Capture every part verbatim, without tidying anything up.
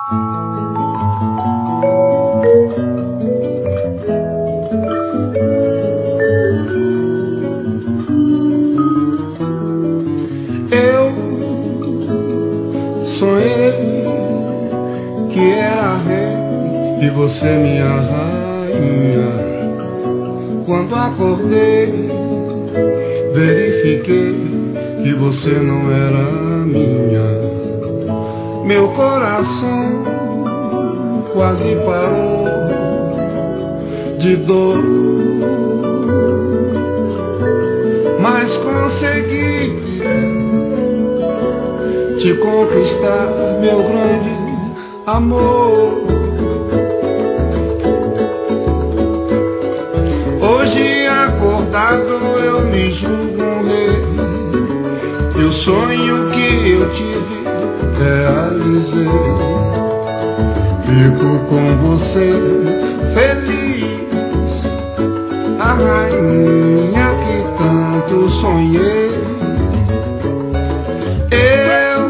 Eu sonhei que era rei e você minha rainha. Quando acordei, verifiquei que você não era minha. Meu coração quase parou de dor, mas consegui te conquistar, meu grande amor. Hoje acordado eu me julgo um rei, e o sonho que eu tive realizei. Fico com você feliz, a rainha que tanto sonhei. Eu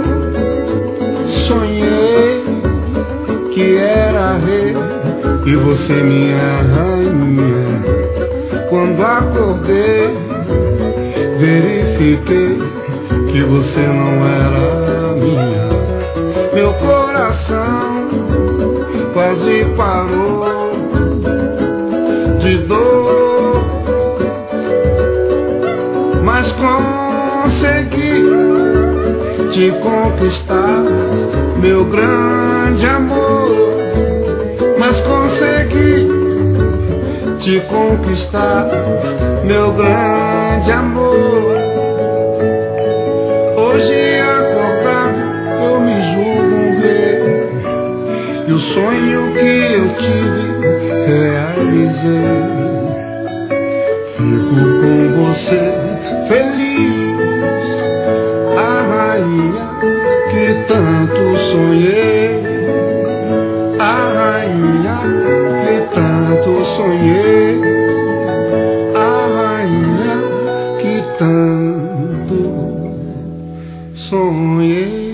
sonhei que era rei e você minha rainha. Quando acordei, verifiquei que você não era minha. Meu coração quase parou de dor, mas consegui te conquistar, meu grande amor. Mas consegui te conquistar, meu grande amor. Hoje acordado eu me julgo um rei, e o sonho que eu tive realizei. Fico com você feliz, a rainha que tanto sonhei. A rainha que tanto sonhei, a rainha que tanto sonhei.